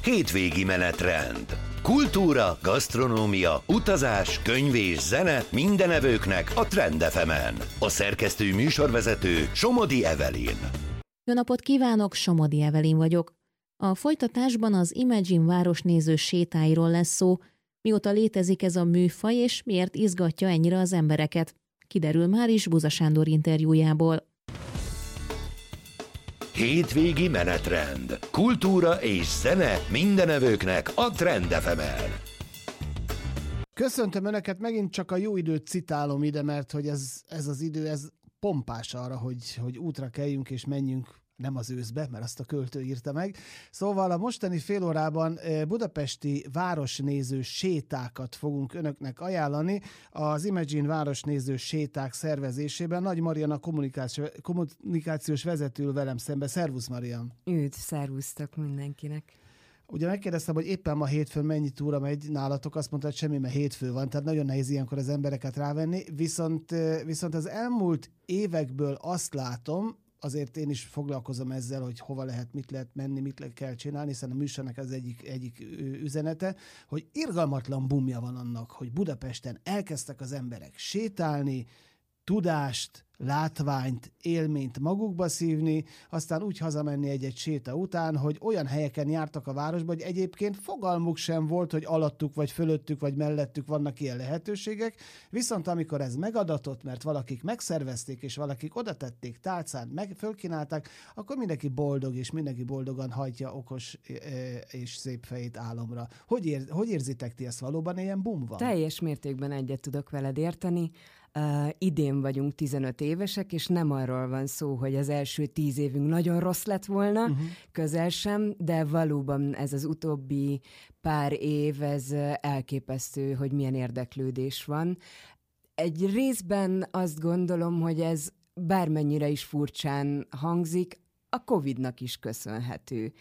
Hétvégi menetrend. Kultúra, gasztronómia, utazás, könyv és zene mindenevőknek a Trend FM-en. A szerkesztő műsorvezető Somodi Evelyn. Jó napot kívánok, Somodi Evelyn vagyok. A folytatásban az Imagine városnéző sétáiról lesz szó, mióta létezik ez a műfaj, és miért izgatja ennyire az embereket. Kiderül már is Buza Sándor interjújából. Hétvégi menetrend. Kultúra és zene mindenevőknek a Trend FM-en. Köszöntöm Önöket, megint csak a jó időt citálom ide, mert hogy ez az idő, ez pompás arra, hogy útra kelljünk és menjünk, nem az őszbe, mert azt a költő írta meg. Szóval a mostani fél órában budapesti városnéző sétákat fogunk Önöknek ajánlani. Az Imagine városnéző séták szervezésében Nagy Marianna kommunikációs vezető ül velem szembe. Szervusz, Marian! Üdv, szervusztok mindenkinek! Ugye megkérdeztem, hogy éppen ma hétfőn mennyi túra megy nálatok, azt mondta, hogy semmi, mert hétfő van, tehát nagyon nehéz ilyenkor az embereket rávenni, viszont az elmúlt évekből azt látom, azért én is foglalkozom ezzel, hogy hova lehet, mit lehet menni, mit kell csinálni, hiszen a műsornak az egyik üzenete, hogy irgalmatlan bumja van annak, hogy Budapesten elkezdtek az emberek sétálni, tudást, látványt, élményt magukba szívni, aztán úgy hazamenni egy séta után, hogy olyan helyeken jártak a városba, hogy egyébként fogalmuk sem volt, hogy alattuk, vagy fölöttük, vagy mellettük vannak ilyen lehetőségek, viszont amikor ez megadatott, mert valakik megszervezték, és valakik oda tették tálcán, fölkínálták, akkor mindenki boldog, és mindenki boldogan hajtja okos és szép fejét álomra. Hogy érzitek ti ezt, valóban ilyen bum van? Teljes mértékben egyet tudok veled érteni. Idén vagyunk 15 évesek, és nem arról van szó, hogy az első 10 évünk nagyon rossz lett volna, közel sem, de valóban ez az utóbbi pár év, ez elképesztő, hogy milyen érdeklődés van. Egy részben azt gondolom, hogy ez bármennyire is furcsán hangzik, a Covid-nak is köszönhető.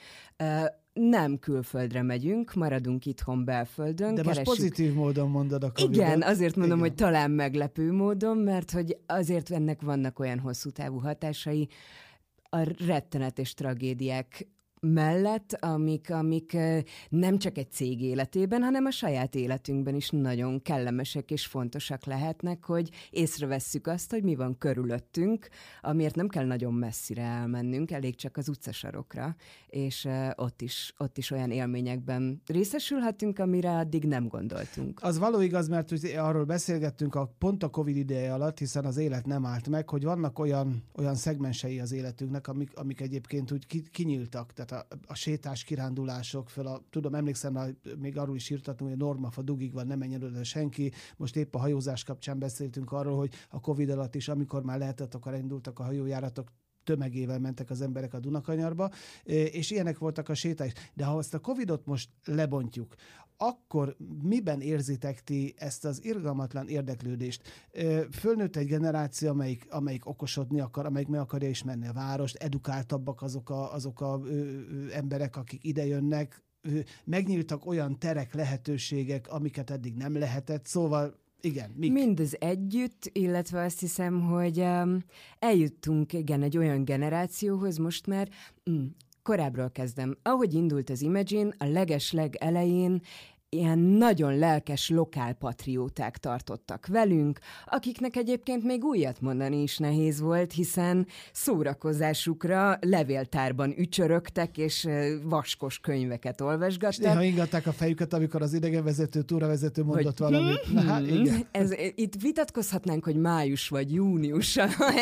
Nem külföldre megyünk, maradunk itthon belföldön. De most pozitív módon mondod a Covid-ot. Igen, azért mondom, hogy talán meglepő módon, mert hogy azért ennek vannak olyan hosszú távú hatásai a rettenetes tragédiák mellett, amik nem csak egy cég életében, hanem a saját életünkben is nagyon kellemesek és fontosak lehetnek, hogy észrevesszük azt, hogy mi van körülöttünk, amiért nem kell nagyon messzire elmennünk, elég csak az utcasarokra, és ott is olyan élményekben részesülhetünk, amire addig nem gondoltunk. Az való igaz, mert arról beszélgettünk pont a Covid ideje alatt, hiszen az élet nem állt meg, hogy vannak olyan szegmensei az életünknek, amik egyébként úgy kinyíltak, tehát a sétás, kirándulások, emlékszem, még arról is írtatunk, hogy a Normafa dugig van, nem menjen oda senki. Most épp a hajózás kapcsán beszéltünk arról, hogy a Covid alatt is, amikor már lehetett, akkor indultak a hajójáratok, tömegével mentek az emberek a Dunakanyarba, és ilyenek voltak a séták. De ha azt a Covidot most lebontjuk, akkor miben érzitek ti ezt az irgalmatlan érdeklődést? Fölnőtt egy generáció, amelyik okosodni akar, amelyik meg akarja ismerni a várost, edukáltabbak azok a emberek, akik idejönnek, megnyíltak olyan terek, lehetőségek, amiket eddig nem lehetett, szóval igen, mik? Mindez együtt, illetve azt hiszem, hogy eljuttunk egy olyan generációhoz most már, korábbról kezdem. Ahogy indult az Imagine, a legesleg elején ilyen nagyon lelkes lokálpatrióták tartottak velünk, akiknek egyébként még újat mondani is nehéz volt, hiszen szórakozásukra levéltárban ücsörögtek, és vaskos könyveket olvasgattak. És néha ingatták a fejüket, amikor az idegenvezető, túravezető mondott valamit. Igen. Itt vitatkozhatnánk, hogy május vagy június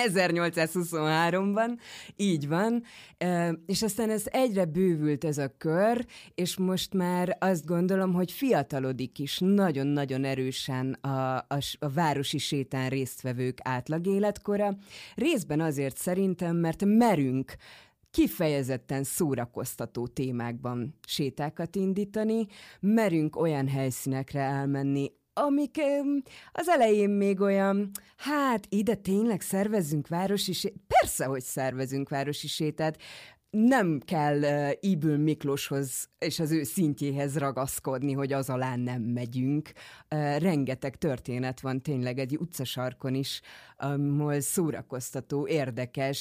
1823-ban, így van, és aztán ez egyre bővült ez a kör, és most már azt gondolom, hogy fiatalodik is nagyon-nagyon erősen a városi sétán résztvevők átlagéletkora. Részben azért szerintem, mert merünk kifejezetten szórakoztató témákban sétákat indítani, merünk olyan helyszínekre elmenni, amik az elején még olyan, ide tényleg szervezzünk városi sétát. Persze, hogy szervezünk városi sétát, nem kell Ybl Miklóshoz és az ő szintjéhez ragaszkodni, hogy az alá nem megyünk. Rengeteg történet van tényleg egy utcasarkon is, ahol szórakoztató, érdekes,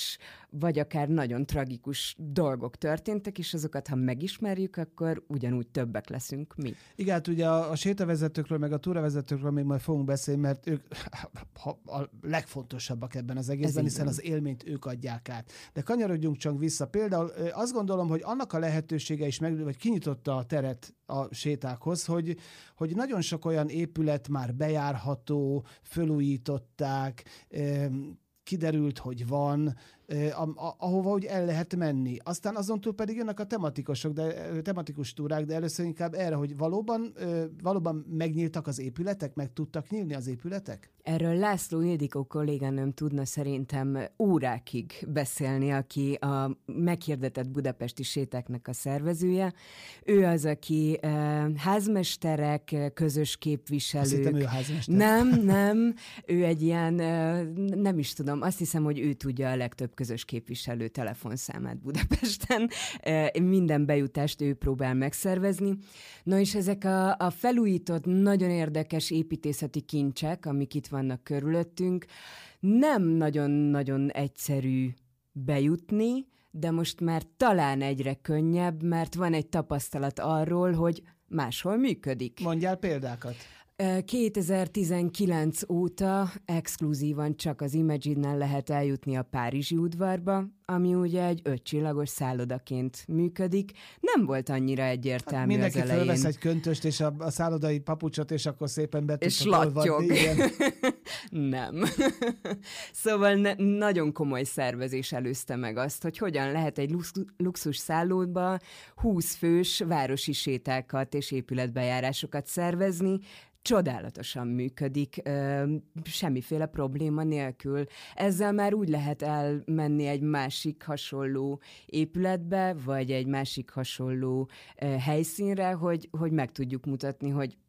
vagy akár nagyon tragikus dolgok történtek, és azokat, ha megismerjük, akkor ugyanúgy többek leszünk mi. Igen, hát ugye a sétavezetőkről, meg a túravezetőkről még majd fogunk beszélni, mert ők a legfontosabbak ebben az egészben, hiszen az élményt ők adják át. De kanyarodjunk csak vissza. Például azt gondolom, hogy annak a lehetősége is vagy kinyitotta a teret a sétákhoz, hogy nagyon sok olyan épület már bejárható, fölújították, kiderült, hogy van, ahova úgy el lehet menni. Aztán azon túl pedig jönnek a tematikus túrák, de először inkább erre, hogy valóban megnyíltak az épületek, meg tudtak nyílni az épületek? Erről László Ildikó kolléganőm tudna szerintem órákig beszélni, aki a meghirdetett budapesti sétáknak a szervezője. Ő az, aki házmesterek, közös képviselők. Azt hittem, ő házmester. Nem. Ő egy ilyen, nem is tudom, azt hiszem, hogy ő tudja a legtöbb közös képviselő telefonszámát Budapesten. Minden bejutást ő próbál megszervezni. Na és ezek a felújított, nagyon érdekes építészeti kincsek, amik itt vannak körülöttünk, nem nagyon-nagyon egyszerű bejutni, de most már talán egyre könnyebb, mert van egy tapasztalat arról, hogy máshol működik. Mondjál példákat. 2019 óta exkluzívan csak az Imagine-nel lehet eljutni a Párizsi udvarba, ami ugye egy 5 csillagos szállodaként működik. Nem volt annyira egyértelmű az elején. Mindenki fölvesz egy köntöst és a szállodai papucsot, és akkor szépen be és lattyog. Nem. Szóval nagyon komoly szervezés előzte meg azt, hogy hogyan lehet egy luxus szállóba 20 fős városi sétákat és épületbejárásokat szervezni. Csodálatosan működik, semmiféle probléma nélkül. Ezzel már úgy lehet elmenni egy másik hasonló épületbe, vagy egy másik hasonló helyszínre, hogy meg tudjuk mutatni, hogy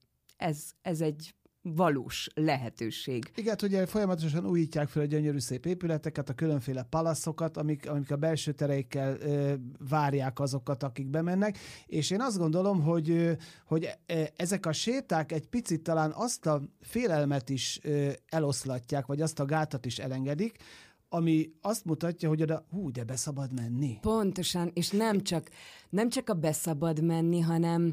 ez egy valós lehetőség. Igen, ugye folyamatosan újítják fel a gyönyörű szép épületeket, a különféle palaszokat, amik a belső tereikkel várják azokat, akik bemennek, és én azt gondolom, hogy ezek a séták egy picit talán azt a félelmet is eloszlatják, vagy azt a gátat is elengedik, ami azt mutatja, hogy oda, de beszabad menni. Pontosan, és nem csak a beszabad menni, hanem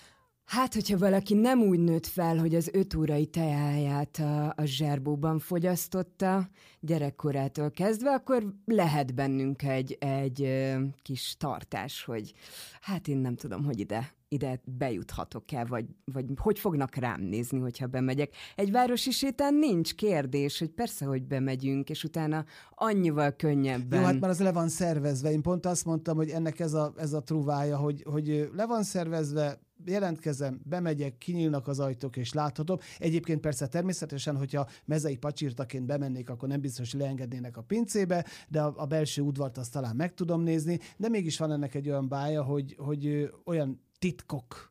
hát, hogyha valaki nem úgy nőtt fel, hogy az 5 órai teáját a zserbóban fogyasztotta gyerekkorától kezdve, akkor lehet bennünk egy kis tartás, hogy hát én nem tudom, hogy ide bejuthatok-e, vagy hogy fognak rám nézni, hogyha bemegyek. Egy városi sétán nincs kérdés, hogy persze, hogy bemegyünk, és utána annyival könnyebben. Jó, hát már az le van szervezve. Én pont azt mondtam, hogy ennek ez a truvája, hogy le van szervezve, jelentkezem, bemegyek, kinyílnak az ajtók, és láthatom. Egyébként persze természetesen, hogyha mezei pacsirtaként bemennék, akkor nem biztos, hogy leengednének a pincébe, de a belső udvart azt talán meg tudom nézni, de mégis van ennek egy olyan bája, hogy olyan titkok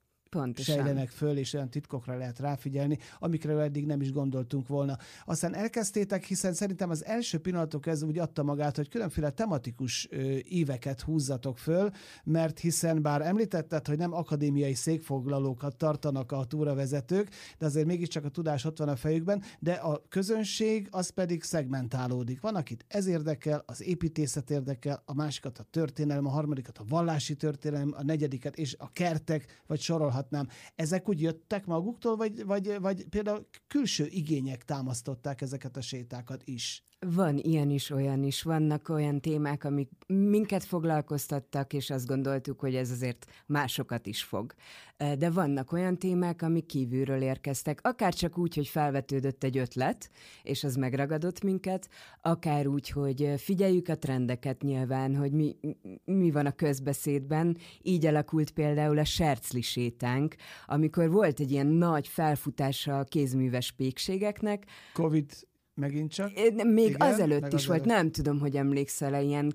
sejlenek föl, és olyan titkokra lehet ráfigyelni, amikre eddig nem is gondoltunk volna. Aztán elkezdtétek, hiszen szerintem az első pillanatok kezdve úgy adta magát, hogy különféle tematikus íveket húzzatok föl, mert hiszen bár említetted, hogy nem akadémiai székfoglalókat tartanak a túravezetők, de azért mégiscsak a tudás ott van a fejükben, de a közönség az pedig szegmentálódik. Van, akit ez érdekel, az építészet érdekel, a másikat a történelem, a harmadikat a vallási történelem, a negyediket és a kertek, vagy sorolhat. Ezek úgy jöttek maguktól, vagy például külső igények támasztották ezeket a sétákat is? Van ilyen is, olyan is. Vannak olyan témák, amik minket foglalkoztattak, és azt gondoltuk, hogy ez azért másokat is fog. De vannak olyan témák, amik kívülről érkeztek, akár csak úgy, hogy felvetődött egy ötlet, és az megragadott minket, akár úgy, hogy figyeljük a trendeket nyilván, hogy mi van a közbeszédben. Így alakult például a Sercli sétánk, amikor volt egy ilyen nagy felfutása a kézműves pékségeknek. Covid megint csak? Még igen, azelőtt is volt, nem tudom, hogy emlékszel-e, ilyen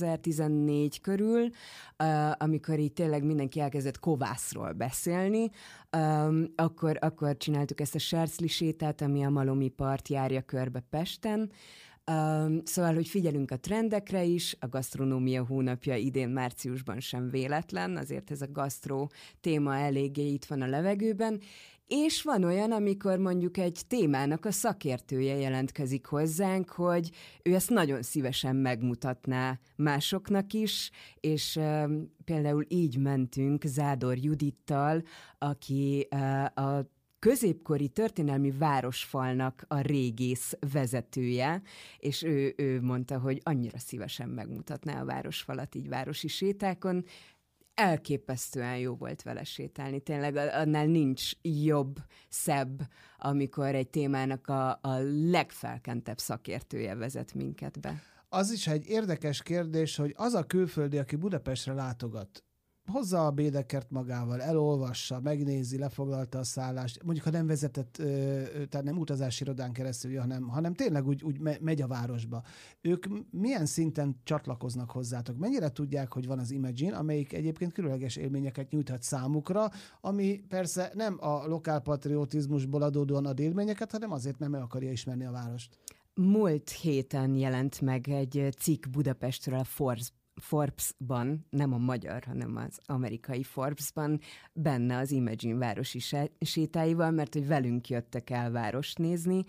2014 körül, amikor így tényleg mindenki elkezdett kovászról beszélni, akkor csináltuk ezt a Sercli sétát, ami a Malomi part járja körbe Pesten, Szóval, hogy figyelünk a trendekre is, a gasztronómia hónapja idén márciusban sem véletlen, azért ez a gasztró téma eléggé itt van a levegőben, és van olyan, amikor mondjuk egy témának a szakértője jelentkezik hozzánk, hogy ő ezt nagyon szívesen megmutatná másoknak is, és például így mentünk Zádor Judittal, aki a középkori történelmi városfalnak a régész vezetője, és ő mondta, hogy annyira szívesen megmutatná a városfalat így városi sétákon. Elképesztően jó volt vele sétálni. Tényleg annál nincs jobb, szebb, amikor egy témának a legfelkentebb szakértője vezet minket be. Az is egy érdekes kérdés, hogy az a külföldi, aki Budapestre látogat, hozza a Bédekert magával, elolvassa, megnézi, lefoglalta a szállást, mondjuk ha nem vezetett, tehát nem utazási irodán keresztül, hanem tényleg úgy megy a városba. Ők milyen szinten csatlakoznak hozzátok? Mennyire tudják, hogy van az Imagine, amelyik egyébként különleges élményeket nyújthat számukra, ami persze nem a lokálpatriotizmusból adódóan ad élményeket, hanem azért nem akarja ismerni a várost. Múlt héten jelent meg egy cikk Budapestről a Forbes-ban, nem a magyar, hanem az amerikai Forbes-ban, benne az Imagine városi sétáival, mert hogy velünk jöttek el várost nézni,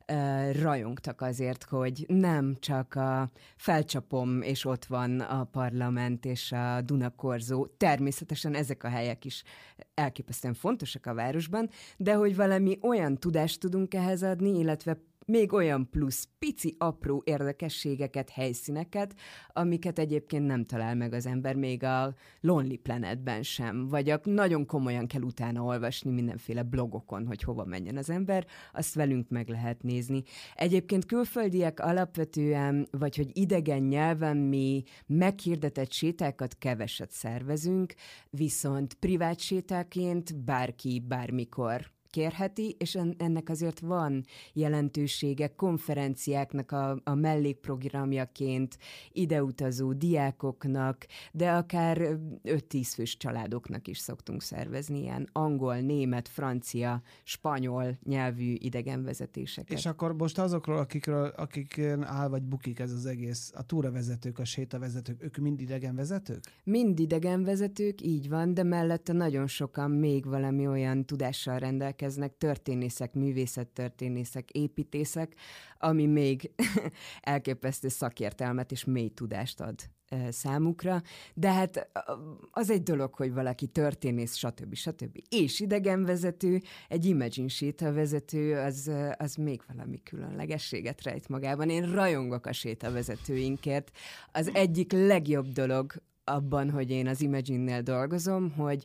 rajongtak azért, hogy nem csak a Felcsapom, és ott van a parlament és a Dunakorzó, természetesen ezek a helyek is elképesztően fontosak a városban, de hogy valami olyan tudást tudunk ehhez adni, illetve még olyan plusz pici, apró érdekességeket, helyszíneket, amiket egyébként nem talál meg az ember még a Lonely Planetben sem, vagy nagyon komolyan kell utána olvasni mindenféle blogokon, hogy hova menjen az ember, azt velünk meg lehet nézni. Egyébként külföldiek alapvetően, vagy hogy idegen nyelven mi meghirdetett sétákat keveset szervezünk, viszont privát sétáként bárki, bármikor kérheti, és ennek azért van jelentősége konferenciáknak a mellékprogramjaként, ideutazó diákoknak, de akár 5-10 fős családoknak is szoktunk szervezni ilyen angol, német, francia, spanyol nyelvű idegenvezetéseket. És akkor most azokról, akiken áll vagy bukik ez az egész, a túravezetők, a sétavezetők, ők mind idegenvezetők? Mind idegenvezetők, így van, de mellette nagyon sokan még valami olyan tudással rendelkeznek, történészek, művészettörténészek, építészek, ami még elképesztő szakértelmet és mély tudást ad számukra, de hát az egy dolog, hogy valaki történész, stb. És idegenvezető, egy Imagine sétavezető, az még valami különlegességet rejt magában. Én rajongok a sétavezetőinkért. Az egyik legjobb dolog abban, hogy én az Imagine-nél dolgozom, hogy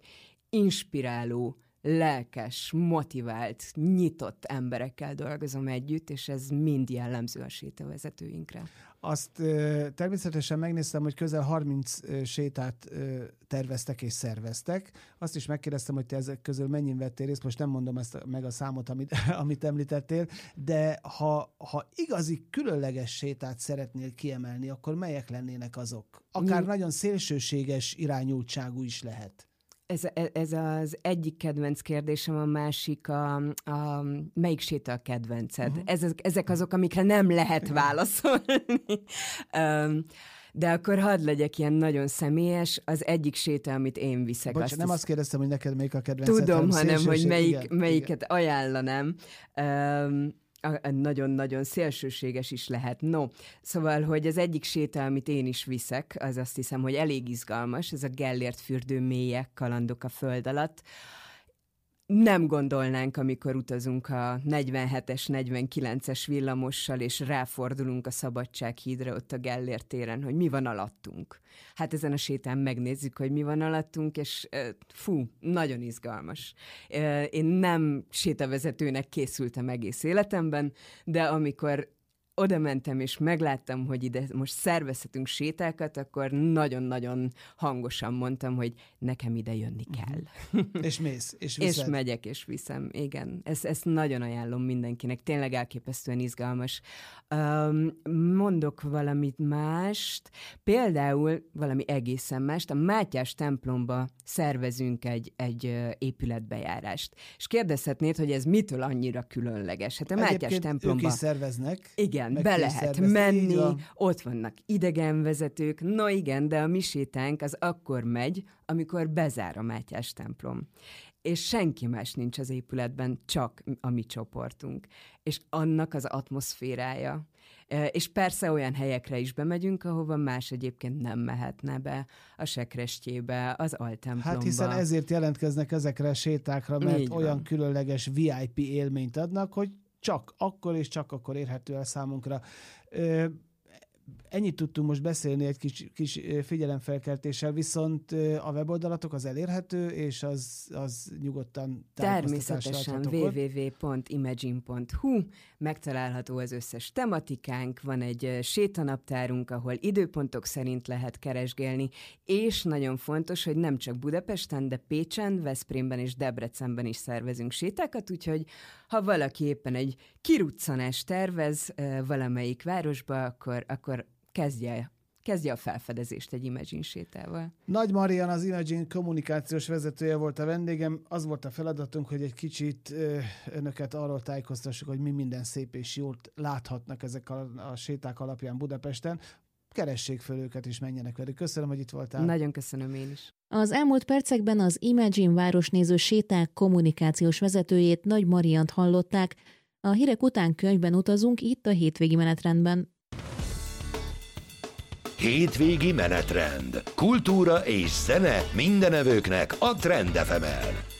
inspiráló, lelkes, motivált, nyitott emberekkel dolgozom együtt, és ez mind jellemző a sétavezetőinkre. Azt természetesen megnéztem, hogy közel 30 sétát terveztek és szerveztek. Azt is megkérdeztem, hogy te ezek közül mennyin vettél részt, most nem mondom ezt meg a számot, amit említettél, de ha igazi különleges sétát szeretnél kiemelni, akkor melyek lennének azok? Akár nagyon szélsőséges irányultságú is lehet. Ez az egyik kedvenc kérdésem, a másik melyik séta a kedvenced? Ezek azok, amikre nem lehet válaszolni. De akkor hadd legyek ilyen nagyon személyes, az egyik séta, amit én viszek. Bocs, nem azt kérdeztem, hogy neked melyik a kedvenced. Tudom, hanem hogy melyiket ajánlanám. Nagyon-nagyon szélsőséges is lehet. No, szóval, hogy az egyik séta, amit én is viszek, az azt hiszem, hogy elég izgalmas, ez a Gellért fürdő mélyek, kalandok a föld alatt. Nem gondolnánk, amikor utazunk a 47-es, 49-es villamossal, és ráfordulunk a Szabadsághídra ott a Gellért téren, hogy mi van alattunk. Hát ezen a sétán megnézzük, hogy mi van alattunk, és nagyon izgalmas. Én nem sétavezetőnek készültem egész életemben, de amikor oda mentem, és megláttam, hogy ide most szervezhetünk sétákat, akkor nagyon-nagyon hangosan mondtam, hogy nekem ide jönni kell. És mész, és viszed. És megyek, és viszem, igen. Ezt nagyon ajánlom mindenkinek, tényleg elképesztően izgalmas. Mondok valamit mást, például valami egészen mást, a Mátyás templomba szervezünk egy épületbejárást. És kérdezhetnéd, hogy ez mitől annyira különleges? Hát a Mátyás templomba... ők is szerveznek. Igen. Igen, be lehet menni, ott vannak idegenvezetők, no igen, de a mi sétánk az akkor megy, amikor bezár a Mátyás templom. És senki más nincs az épületben, csak a mi csoportunk. És annak az atmoszférája. És persze olyan helyekre is bemegyünk, ahova más egyébként nem mehetne be, a Sekrestjébe, az Altemplomba. Hát hiszen ezért jelentkeznek ezekre a sétákra, mert olyan különleges VIP élményt adnak, hogy csak akkor érhető el számunkra. Ennyit tudtunk most beszélni egy kis figyelemfelkeltéssel, viszont a weboldalatok az elérhető, és az nyugodtan természetesen www.imagine.hu, megtalálható az összes tematikánk, van egy sétanaptárunk, ahol időpontok szerint lehet keresgélni, és nagyon fontos, hogy nem csak Budapesten, de Pécsen, Veszprémben és Debrecenben is szervezünk sétákat, úgyhogy ha valaki éppen egy kiruccanást tervez valamelyik városba, akkor kezdje a felfedezést egy Imagine sétával. Nagy Marian, az Imagine kommunikációs vezetője volt a vendégem. Az volt a feladatunk, hogy egy kicsit önöket arról tájékoztassuk, hogy mi minden szép és jót láthatnak ezek a séták alapján Budapesten. Keressék föl őket és menjenek velük. Köszönöm, hogy itt voltál. Nagyon köszönöm én is. Az elmúlt percekben az Imagine városnéző séták kommunikációs vezetőjét, Nagy Mariant hallották. A hírek után könyvben utazunk itt a hétvégi menetrendben. Hétvégi menetrend. Kultúra és zene mindenevőknek a Trend FM-en.